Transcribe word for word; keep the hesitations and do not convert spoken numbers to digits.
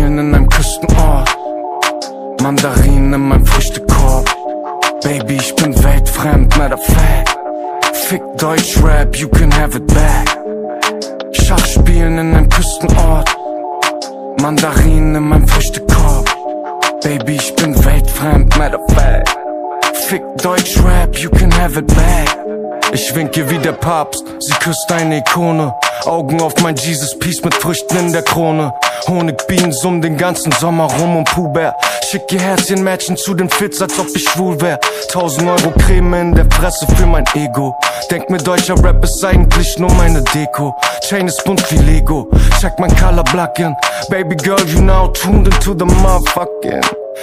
spielen in einem Küstenort. Mandarinen in meinem Früchtekorb. Baby, ich bin weltfremd, matter of fact. Fick Deutschrap, you can have it back. Schach spielen in einem Küstenort. Mandarinen in meinem Früchtekorb. Baby, ich bin weltfremd, matter of fact. Fick Deutschrap, you can have it back. Ich winke wie der Papst, sie küsst eine Ikone. Augen auf mein Jesus Peace mit Früchten in der Krone. Honigbienen summen den ganzen Sommer rum und Puber. Schick ihr Herzchen matchen zu den Fits, als ob ich schwul wär. Tausend Euro Creme in der Fresse für mein Ego. Denk mir, deutscher Rap ist eigentlich nur meine Deko. Chain ist bunt wie Lego, check mein Color Black in. Baby girl, you now tuned into the motherfucking